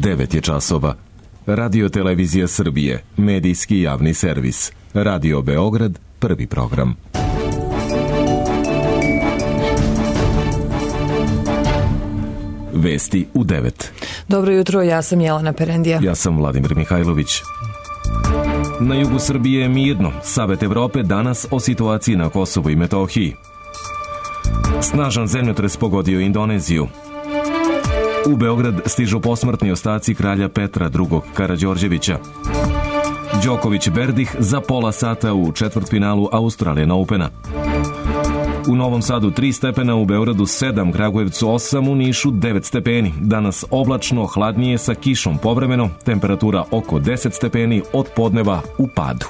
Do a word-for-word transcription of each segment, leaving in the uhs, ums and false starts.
devet je časova. Radio Televizija Srbije, medijski javni servis. Radio Beograd, prvi program. Vesti u devet. Dobro jutro, ja sam Jelena Perendija. Ja sam Vladimir Mihajlović. Na jugu Srbije je mirno. Savet Evrope danas o situaciji na Kosovu i Metohiji. Snažan zemljotres pogodio Indoneziju. U Beograd stižu posmrtni ostaci kralja Petra drugog Karađorđevića. Đoković Berdih za pola sata u četvrtfinalu Australian Opena. U Novom Sadu tri stepena, u Beogradu sedam, Kragujevcu osam, u Nišu devet stepeni. Danas oblačno, hladnije sa kišom povremeno, temperatura oko deset stepeni, od podneva u padu.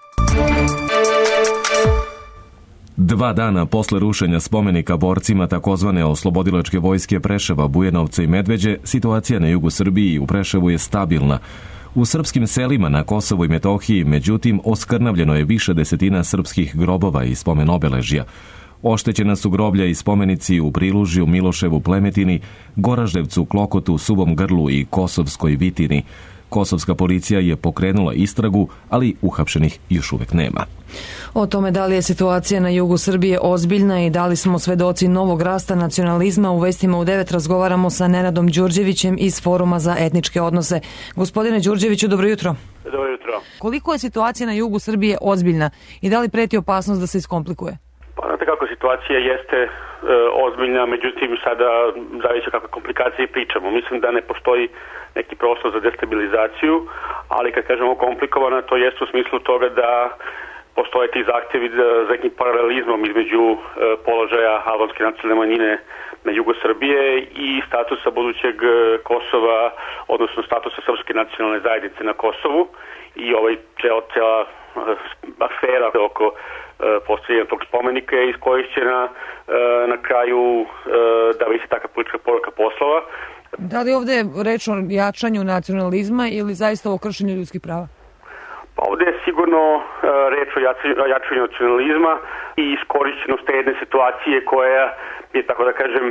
Dva dana posle rušenja spomenika borcima takozvane oslobodilačke vojske Preševa, Bujanovca i Medveđe, situacija na jugu Srbiji i u Preševu je stabilna. U srpskim selima na Kosovu i Metohiji, međutim, oskrnavljeno je više desetina srpskih grobova i spomen obeležja. Oštećena su groblja i spomenici u Prilužju, Miloševu, Plemetini, Goraždevcu, Klokotu, Suvom Grlu i Kosovskoj Vitini. Kosovska policija je pokrenula istragu, ali uhapšenih još uvek nema. O tome da li je situacija na jugu Srbije ozbiljna i da li smo svedoci novog rasta nacionalizma, u vestima u devet razgovaramo sa Nenadom Đurđevićem iz Foruma za etničke odnose. Gospodine Đurđeviću, dobro jutro. Dobro jutro. Koliko je situacija na jugu Srbije ozbiljna i da li preti opasnost da se iskomplikuje? Pa znate kako situacija jeste e, ozbiljna, međutim sada zavisi kakve komplikacije pričamo. Mislim da ne postoji neki prostor za destabilizaciju, ali kad kažemo komplikovana, to jeste u smislu toga da postoje ti zahtjevi za nekim paralelizmom između e, položaja albanske nacionalne manjine na jugu Srbije i statusa budućeg Kosova, odnosno statusa srpske nacionalne zajednice na Kosovu i ovaj cela, cela afera oko postavljanja tog spomenika iz kojih će na, na kraju da visi takva politička poruka poslova. Da li ovdje je reč o jačanju nacionalizma ili zaista o kršenju ljudskih prava? Pa ovdje je sigurno reč o jačanju nacionalizma i iskorišćenost te jedne situacije koja je, tako da kažem,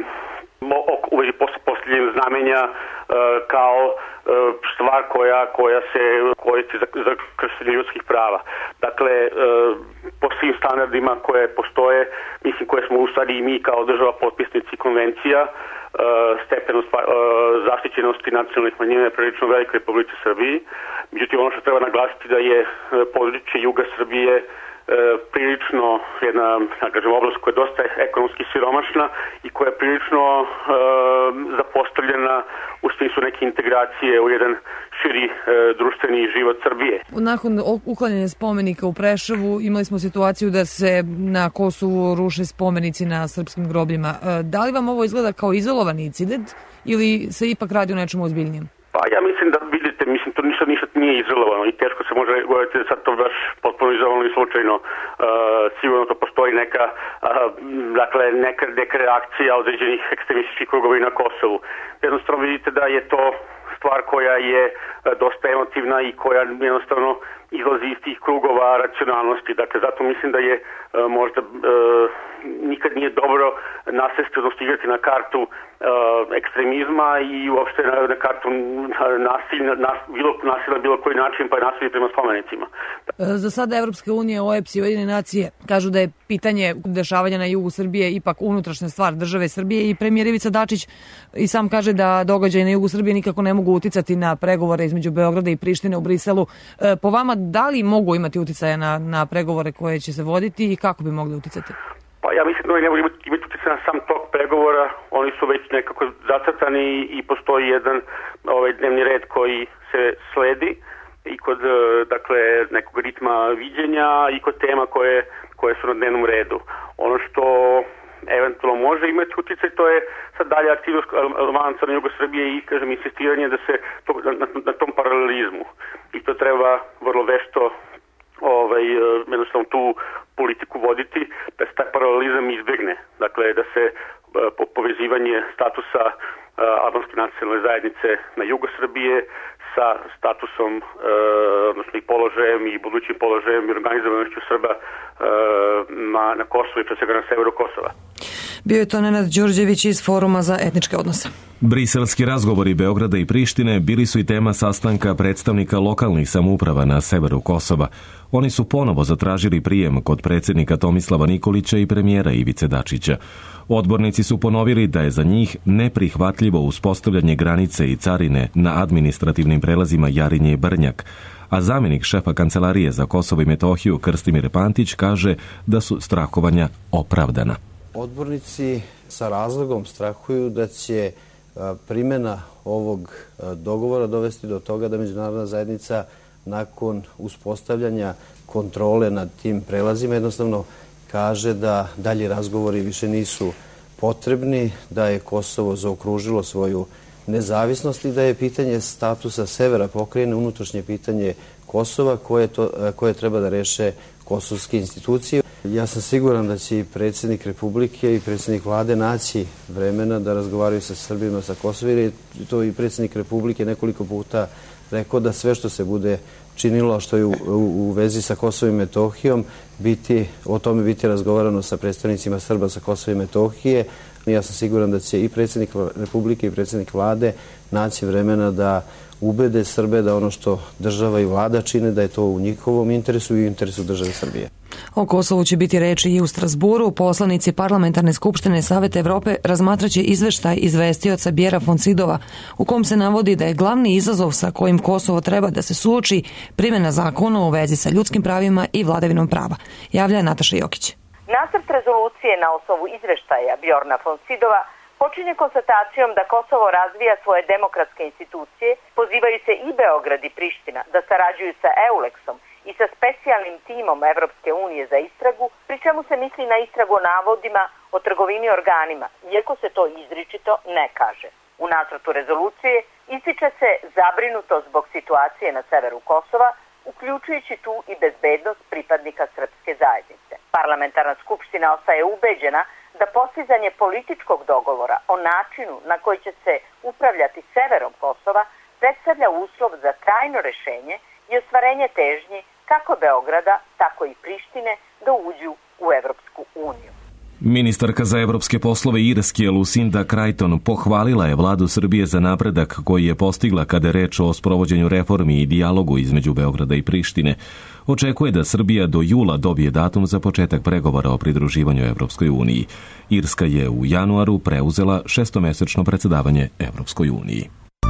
u vezi postavljanjem znamenja kao stvar koja, koja se koristi za, za kršenje ljudskih prava. Dakle, po svim standardima koje postoje, mislim koje smo u stvari i mi kao država potpisnici konvencija, stepenost zaštićenosti nacionalnih manjina je prilično velikoj Republici Srbiji. Međutim, ono što treba naglasiti da je područje juga Srbije prilično jedna, da kažem, oblast koja je dosta ekonomski siromašna i koja je prilično e, zapostavljena u smislu neke integracije u jedan širi e, društveni život Srbije. Nakon uklanjanja spomenika u Preševu imali smo situaciju da se na Kosovu ruše spomenici na srpskim grobljima. E, da li vam ovo izgleda kao izolovani incident ili se ipak radi o nečemu ozbiljnijem? Pa ja mislim da vidite, mislim to ništa, ništa nije izolovano i teško se može govoriti da sad to baš potpuno izolovano i slučajno. Uh, sigurno to postoji neka, uh, dakle, neka, neka reakcija određenih ekstremističkih krugova i na Kosovu. Jednostavno vidite da je to stvar koja je uh, dosta emotivna i koja jednostavno izlazi iz tih krugova racionalnosti. Dakle, zato mislim da je uh, možda uh, nikad nije dobro nasesti, odnosno igrati na kartu uh, ekstremizma i uopšte na, na kartu nasilja, nas, bilo nasilja na bilo koji način, pa je nasilje prema spomenicima. Za sada Evropska unija, O E B S i Ujedinjene nacije kažu da je pitanje dešavanja na jugu Srbije ipak unutrašnja stvar države Srbije i premijer Ivica Dačić i sam kaže da događaji na jugu Srbije nikako ne mogu uticati na pregovore između Beograda i Prištine u Briselu. Po vama, da li mogu imati uticaja na, na pregovore koje će se voditi i kako bi mogli uticati? Pa ja mislim da oni ne mogu imati utjecaja na sam tok pregovora, oni su već nekako zacrtani i postoji jedan ovaj dnevni red koji se sledi i kod, dakle, nekog ritma viđenja i kod tema koje, koje su na dnevnom redu. Ono što eventualno može imati utjecaj, to je sad dalje aktivnost Albanaca na jugu Srbije i, kažem, insistiranje da se to, na, na tom paralelizmu. I to treba vrlo vešto ovaj, jednostavno tu politiku voditi, da se taj paralelizam izbjegne. Dakle, da se po, povezivanje statusa uh, albanske nacionalne zajednice na jugu Srbije sa statusom, uh, odnosno i položajem i budućim položajem i organizovanošću Srba uh, na, na Kosovu i pre svega na severu Kosova. Bio je to Nenad Đorđević iz Foruma za etničke odnose. Briselski razgovori Beograda i Prištine bili su i tema sastanka predstavnika lokalnih samouprava na severu Kosova. Oni su ponovo zatražili prijem kod predsjednika Tomislava Nikolića i premijera Ivice Dačića. Odbornici su ponovili da je za njih neprihvatljivo uspostavljanje granice i carine na administrativnim prelazima Jarinje i Brnjak, a zamjenik šefa Kancelarije za Kosovo i Metohiju Krstimir Pantić kaže da su strahovanja opravdana. Odbornici sa razlogom strahuju da će primjena ovog dogovora dovesti do toga da međunarodna zajednica nakon uspostavljanja kontrole nad tim prelazima jednostavno kaže da dalji razgovori više nisu potrebni, da je Kosovo zaokružilo svoju nezavisnost i da je pitanje statusa severa pokrajine unutrašnje pitanje Kosova koje, to, koje treba da reše kosovske institucije. Ja sam siguran da će i predsjednik Republike i predsjednik vlade naći vremena da razgovaraju sa Srbima sa Kosova, jer je to i predsjednik Republike nekoliko puta rekao da sve što se bude činilo, što je u, u, u vezi sa Kosovom i Metohijom, biti, o tome biti razgovarano sa predstavnicima Srba sa Kosova i Metohije. Ja sam siguran da će i predsjednik Republike i predsjednik vlade naći vremena da ubede Srbe da ono što država i vlada čine, da je to u njihovom interesu i u interesu države Srbije. O Kosovu će biti reči i u Strasburu. Poslanici Parlamentarne skupštine Saveta Evrope razmatraće izveštaj izvestioca Bjera von Sidova, u kom se navodi da je glavni izazov sa kojim Kosovo treba da se suoči primjena zakona u vezi sa ljudskim pravima i vladavinom prava. Javlja Nataša Jokić. Nacrt rezolucije na osnovu izveštaja Bjorna von Sidova počinje konstatacijom da Kosovo razvija svoje demokratske institucije, pozivaju se i Beograd i Priština da sarađuju sa EULEX-om i sa specijalnim timom Evropske unije za istragu, pri čemu se misli na istragu o navodima o trgovini organima, iako se to izričito ne kaže. U nacrtu rezolucije ističe se zabrinutost zbog situacije na severu Kosova, uključujući tu i bezbednost pripadnika srpske zajednice. Parlamentarna skupština ostaje ubeđena da postizanje političkog dogovora o načinu na koji će se upravljati severom Kosova predstavlja uslov za trajno rešenje i ostvarenje težnji kako Beograda, tako i Prištine da uđu u Evropsku uniju. Ministarka za evropske poslove Irske Lucinda Creighton pohvalila je vladu Srbije za napredak koji je postigla kada je reč o sprovođenju reformi i dijalogu između Beograda i Prištine. Očekuje da Srbija do jula dobije datum za početak pregovora o pridruživanju Evropskoj uniji. Irska je u januaru preuzela šestomesečno predsjedavanje Evropskoj uniji.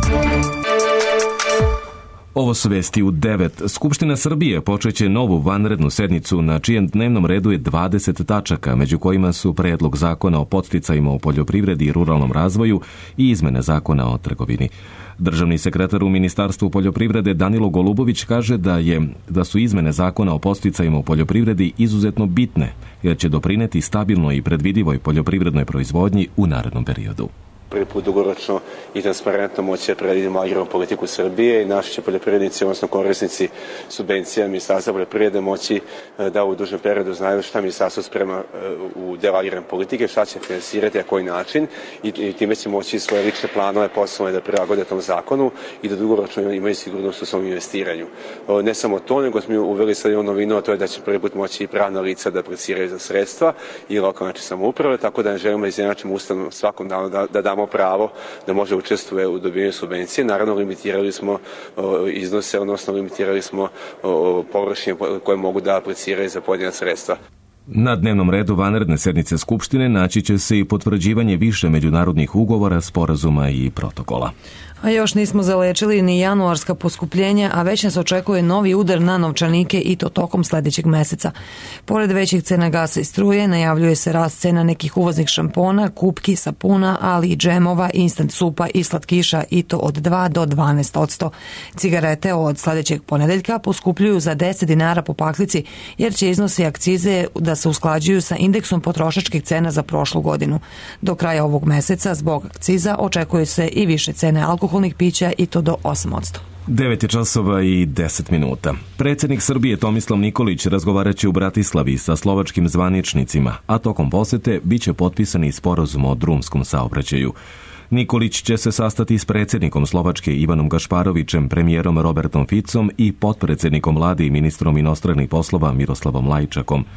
Ovo su vesti u devet. Skupština Srbije počeće novu vanrednu sednicu na čijem dnevnom redu je dvadeset tačaka, među kojima su predlog zakona o podsticajima u poljoprivredi i ruralnom razvoju i izmene zakona o trgovini. Državni sekretar u Ministarstvu poljoprivrede Danilo Golubović kaže da je da su izmene zakona o podsticajima u poljoprivredi izuzetno bitne, jer će doprineti stabilnoj i predvidivoj poljoprivrednoj proizvodnji u narednom periodu. Prvi put dugoročno i transparentno moći da predvidimo agrarnu politiku Srbije i naši će poljoprivrednici, odnosno korisnici subvencija Ministarstva poljoprivrede moći da u dužnom periodu znaju šta Ministarstvo sprema u delu agrarne politike, šta će finansirati, a koji način i, i time će moći svoje lične planove poslovne da prilagode tom zakonu i da dugoročno imaju sigurnost u svom investiranju. Ne samo to, nego smo uveli sad jednu novinu, a to je da će prvi put moći i pravna lica da apliciraju za sredstva i lokalne samouprave, tako da ne želimo da izjednačimo Ustavom svakom danu da, da damo pravo da može učestvuje u dobijanju subvencije. Naravno, limitirali smo o, iznose, odnosno limitirali smo o, površine koje mogu da apliciraju za pojedina sredstva. Na dnevnom redu vanredne sednice Skupštine naći će se i potvrđivanje više međunarodnih ugovora, sporazuma i protokola. A još nismo zalečili ni januarska poskupljenja, a već nas očekuje novi udar na novčanike i to tokom sljedećeg meseca. Pored većih cena gasa i struje, najavljuje se rast cena nekih uvoznih šampona, kupki, sapuna, ali i džemova, instant supa i slatkiša i to od dva do dvanaest odsto. Cigarete od sljedećeg ponedeljka poskupljuju za deset dinara po paklici, jer će iznosi akcize da se usklađuju sa indeksom potrošačkih cena za prošlu godinu. Do kraja ovog meseca zbog akciza očekuje se i više cene alkohola pića i to do osam odsto. devet je časova i deset minuta. Predsjednik Srbije Tomislav Nikolić razgovaraće u Bratislavi sa slovačkim zvaničnicima, a tokom posete biće potpisani sporazum o drumskom saobraćaju. Nikolić će se sastati s predsjednikom Slovačke Ivanom Gašparovićem, premijerom Robertom Ficom i potpredsjednikom vlade i ministrom inostranih poslova Miroslavom Lajčakom.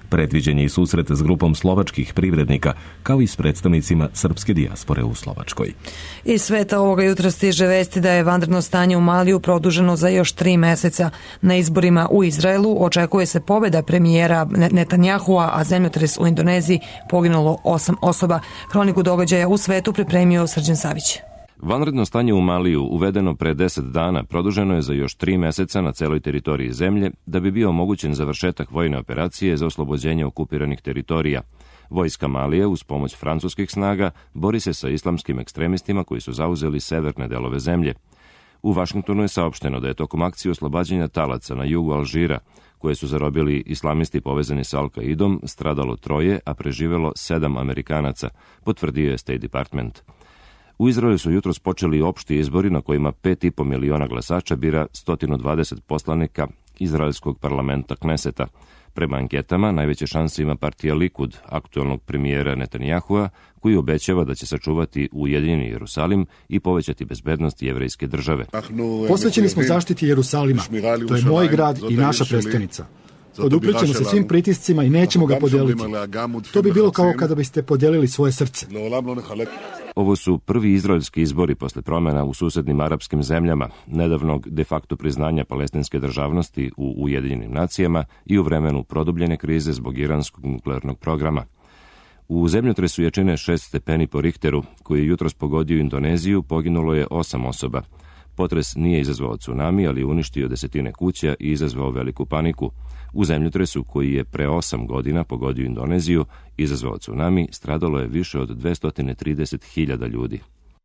Predviđen je i susret s grupom slovačkih privrednika, kao i s predstavnicima srpske dijaspore u Slovačkoj. Iz sveta ovoga jutra stiže vesti da je vanredno stanje u Maliju produženo za još tri meseca. Na izborima u Izraelu očekuje se pobjeda premijera Netanjahua, a zemljotres u Indoneziji poginulo osam osoba. Hroniku događaja u svetu pripremio Srđan Savić. Vanredno stanje u Maliju, uvedeno pre deset dana, produženo je za još tri meseca na celoj teritoriji zemlje da bi bio omogućen završetak vojne operacije za oslobođenje okupiranih teritorija. Vojska Malije, uz pomoć francuskih snaga, bori se sa islamskim ekstremistima koji su zauzeli severne delove zemlje. U Vašingtonu je saopšteno da je tokom akcije oslobađanja talaca na jugu Alžira, koje su zarobili islamisti povezani sa Al-Qaidom, stradalo troje, a preživelo sedam Amerikanaca, potvrdio je State Department. U Izraelu su jutros počeli opšti izbori na kojima pet i po miliona glasača bira sto dvadeset poslanika izraelskog parlamenta Kneseta. Prema anketama, najveće šanse ima partija Likud, aktuelnog premijera Netanjahua, koji obećava da će sačuvati Ujedinjeni Jerusalim i povećati bezbednost jevrejske države. Posvećeni smo zaštiti Jerusalima. To je moj grad i naša prestonica. Poduprićemo se svim pritiscima i nećemo ga podeliti. To bi bilo kao kada biste podelili svoje srce. Ovo su prvi izraelski izbori posle promjena u susednim arapskim zemljama, nedavnog de facto priznanja palestinske državnosti u Ujedinjenim nacijama i u vremenu produbljene krize zbog iranskog nuklearnog programa. U zemljotresu jačine šest stepeni po Richteru, koji je jutros pogodio Indoneziju, poginulo je osam osoba. Potres nije izazvao tsunami, ali uništio desetine kuća i izazvao veliku paniku. U zemljotresu, koji je pre osam godina pogodio Indoneziju, izazvao tsunami, stradalo je više od dvesta trideset hiljada ljudi.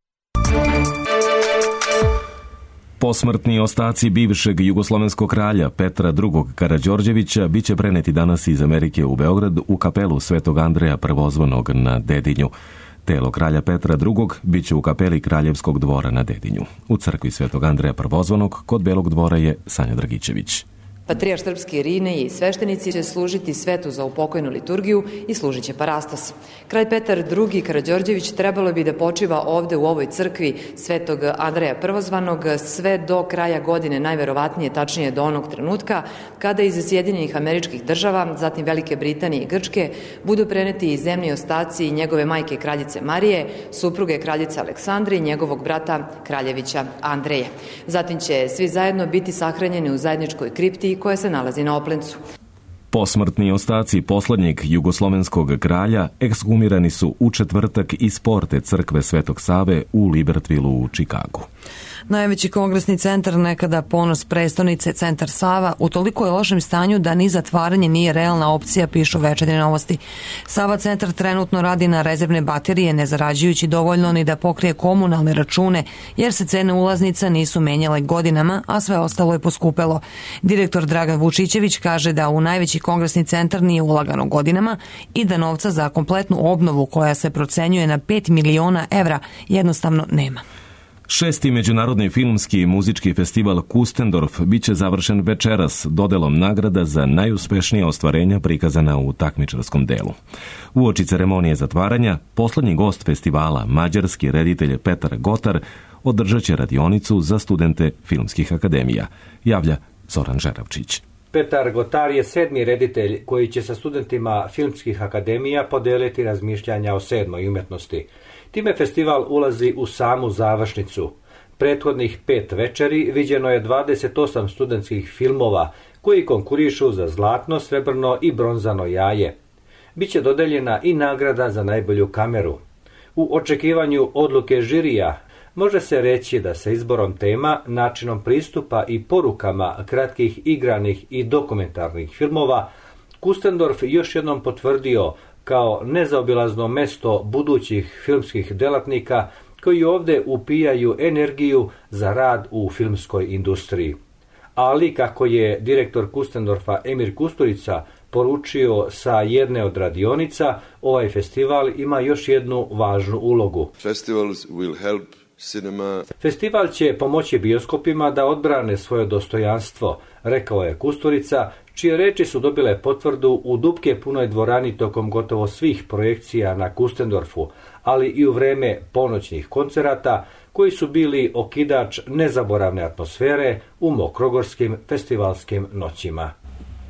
Posmrtni ostaci bivšeg jugoslovenskog kralja Petra drugog Karađorđevića biće preneti danas iz Amerike u Beograd u kapelu Svetog Andreja Prvozvanog na Dedinju. Telo kralja Petra drugog biće u kapeli Kraljevskog dvora na Dedinju. U crkvi Svetog Andreja Prvozvanog kod Belog dvora je Sanja Dragićević. Patrijarh srpske Irine i sveštenici će služiti svetu za upokojnu liturgiju i služit će parastos. Kralj Petar drugi Karađorđević trebalo bi da počiva ovde u ovoj crkvi Svetog Andreja Prvozvanog sve do kraja godine, najverovatnije tačnije do onog trenutka kada iz Sjedinjenih Američkih Država, zatim Velike Britanije i Grčke, budu preneti iz zemlji ostaci njegove majke kraljice Marije, supruge kraljice Aleksandre i njegovog brata kraljevića Andreja. Zatim će svi zajedno biti sahranjeni u zajedničkoj kripti koja se nalazi na Oplencu. Posmrtni ostaci poslednjeg jugoslovenskog kralja ekshumirani su u četvrtak iz porte crkve Svetog Save u Libertvilu u Čikagu. Najveći kongresni centar, nekada ponos prestonice, centar Sava, u toliko je lošem stanju da ni zatvaranje nije realna opcija, pišu Večernje novosti. Sava centar trenutno radi na rezervne baterije, ne zarađujući dovoljno ni da pokrije komunalne račune, jer se cene ulaznica nisu menjale godinama, a sve ostalo je poskupelo. Direktor Dragan Vučićević kaže da u najveći kongresni centar nije ulagano godinama i da novca za kompletnu obnovu, koja se procenjuje na pet miliona evra, jednostavno nema. Šesti međunarodni filmski i muzički festival Kustendorf biće završen večeras dodelom nagrada za najuspešnije ostvarenja prikazana u takmičarskom delu. Uoči ceremonije zatvaranja, poslednji gost festivala, mađarski reditelj Petar Gotar, održat će radionicu za studente filmskih akademija, javlja Zoran Žeravčić. Petar Gotar je sedmi reditelj koji će sa studentima filmskih akademija podeliti razmišljanja o sedmoj umetnosti. Time festival ulazi u samu završnicu. Prethodnih pet večeri viđeno je dvadeset osam studentskih filmova koji konkurišu za zlatno, srebrno i bronzano jaje. Biće dodeljena i nagrada za najbolju kameru. U očekivanju odluke žirija može se reći da sa izborom tema, načinom pristupa i porukama kratkih igranih i dokumentarnih filmova Kustendorf još jednom potvrdio kao nezaobilazno mesto budućih filmskih delatnika koji ovde upijaju energiju za rad u filmskoj industriji. Ali, kako je direktor Kustendorfa Emir Kusturica poručio sa jedne od radionica, ovaj festival ima još jednu važnu ulogu. Festivals will help cinema. Festival će pomoći bioskopima da odbrane svoje dostojanstvo, rekao je Kusturica, čije reči su dobile potvrdu u dupke punoj dvorani tokom gotovo svih projekcija na Kustendorfu, ali i u vreme ponoćnih koncerata koji su bili okidač nezaboravne atmosfere u mokrogorskim festivalskim noćima.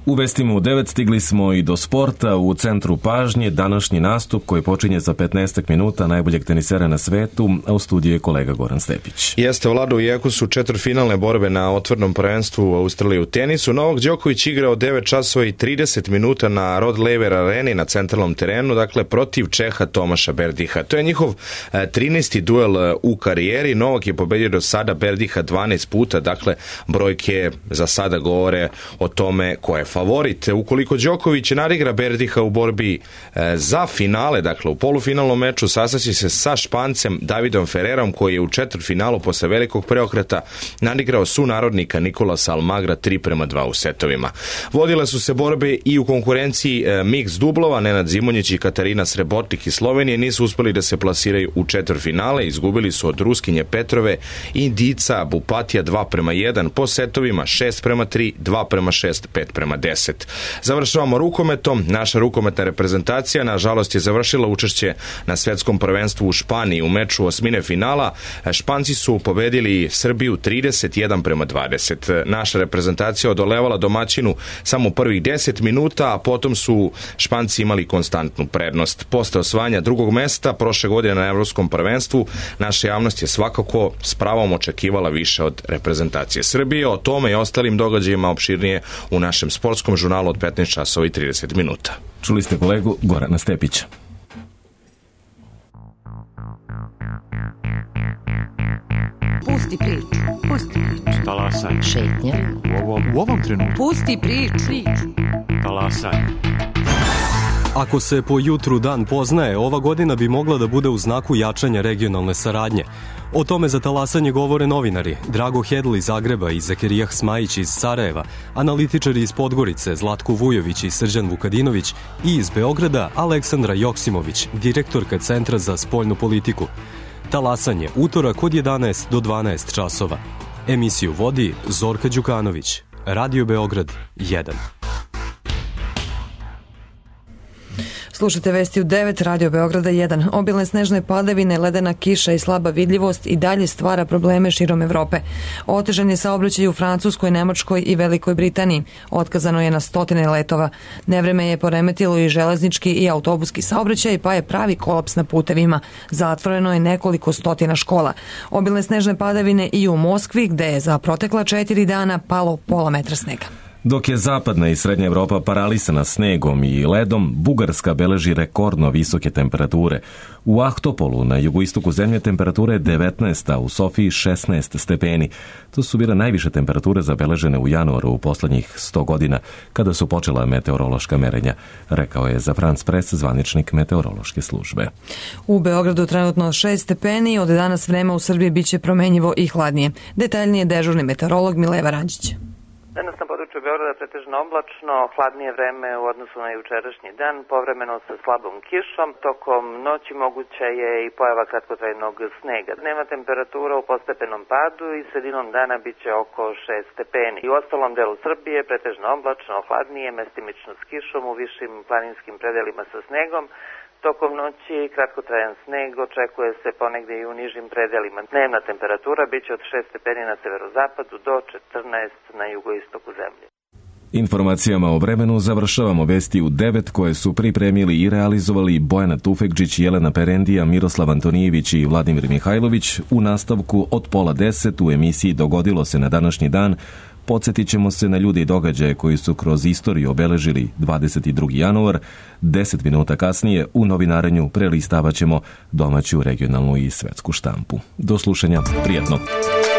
U vestima u devet stigli smo i do sporta. U centru pažnje današnji nastup koji počinje za petnaest minuta najboljeg tenisera na svetu, a u studiju je kolega Goran Stepić. Jeste, Vlado, iako su četvrtfinalne borbe na otvorenom prvenstvu u Australiji u tenisu, Novak Đoković igrao devet časova i trideset minuta na Rod Laver areni na centralnom terenu, dakle protiv Čeha Tomaša Berdiha. To je njihov trinaesti duel u karijeri. Novak je pobedio do sada Berdiha dvanaest puta, dakle brojke za sada govore o tome ko je favorit. Ukoliko Đoković nadigra Berdiha u borbi e, za finale, dakle u polufinalnom meču, sastaći se sa Špancem Davidom Ferrerom, koji je u četvrtfinalu posle velikog preokreta nadigrao sunarodnika Nikolasa Almagra tri prema dva u setovima. Vodile su se borbe i u konkurenciji e, mix dublova. Nenad Zimonjić i Katarina Srebotnik iz Slovenije nisu uspeli da se plasiraju u četvrtfinale, izgubili su od Ruskinje Petrove i Indica Bupatija dva prema jedan po setovima šest prema tri, dva prema šest, pet prema deset. Završavamo rukometom. Naša rukometna reprezentacija nažalost je završila učešće na svetskom prvenstvu u Španiji u meču osmine finala. Španci su pobedili Srbiju trideset jedan prema dvadeset. Naša reprezentacija odolevala domaćinu samo prvih deset minuta, a potom su Španci imali konstantnu prednost. Posle osvajanja drugog mesta prošle godine na evropskom prvenstvu, naša javnost je svakako s pravom očekivala više od reprezentacije Srbije. O tome i ostalim događajima opširnije u našem sportskom žurnalu od petnaest časova i trideset minuta. Čuli ste kolegu Gorana Stepića. Pusti priču. Pusti priču. Talasaj. Šetnja. U ovom, u ovom trenutku. Pusti priču. Talasaj. Ako se po jutru dan poznaje, ova godina bi mogla da bude u znaku jačanja regionalne saradnje. O tome za talasanje govore novinari Drago Hedl iz Zagreba i Zakerijah Smajić iz Sarajeva, analitičari iz Podgorice Zlatko Vujović i Srđan Vukadinović i iz Beograda Aleksandra Joksimović, direktorka Centra za spoljnu politiku. Talasanje utorak od jedanaest do dvanaest časova. Emisiju vodi Zorka Đukanović. Radio Beograd jedan. Slušajte vesti u devet, Radio Beograda jedan. Obilne snežne padavine, ledena kiša i slaba vidljivost i dalje stvara probleme širom Evrope. Otežan je saobraćaj u Francuskoj, Nemačkoj i Velikoj Britaniji. Otkazano je na stotine letova. Nevreme je poremetilo i železnički i autobuski saobraćaj, pa je pravi kolaps na putevima. Zatvoreno je nekoliko stotina škola. Obilne snežne padavine i u Moskvi, gde je za protekla četiri dana palo pola metra snega. Dok je zapadna i srednja Evropa paralisana snegom i ledom, Bugarska beleži rekordno visoke temperature. U Ahtopolu na jugoistoku zemlje temperatura je devetnaest, a u Sofiji šesnaest stepeni. To su bile najviše temperature zabeležene u januaru u poslednjih sto godina, kada su počela meteorološka merenja, rekao je za France Press zvaničnik meteorološke službe. U Beogradu trenutno šest stepeni, od danas vreme u Srbiji biće promenjivo i hladnije. Detaljnije dežurni meteorolog Mileva Ranđić. Danas na području Beograda pretežno oblačno, hladnije vreme u odnosu na jučerašnji dan, povremeno sa slabom kišom. Tokom noći moguća je i pojava kratkotrajnog snega. Dnevna temperatura u postepenom padu i sredinom dana biće oko šest stepeni. I u ostalom delu Srbije pretežno oblačno, hladnije, mestimično s kišom, u višim planinskim predelima sa snegom. Tokom noći kratkotrajan sneg očekuje se ponegde i u nižim predelima. Dnevna temperatura biće od šest stepeni na severozapadu do četrnaest na jugoistoku zemlje. Informacijama o vremenu završavamo vesti u devet koje su pripremili i realizovali Bojana Tufekđić, Jelena Perendija, Miroslav Antonijević i Vladimir Mihajlović. U nastavku od pola deset u emisiji Dogodilo se na današnji dan podsjetit ćemo se na ljude i događaje koji su kroz istoriju obeležili dvadeset drugi januar. Deset minuta kasnije u novinarenju prelistavat ćemo domaću, regionalnu i svetsku štampu. Do slušanja, prijatno!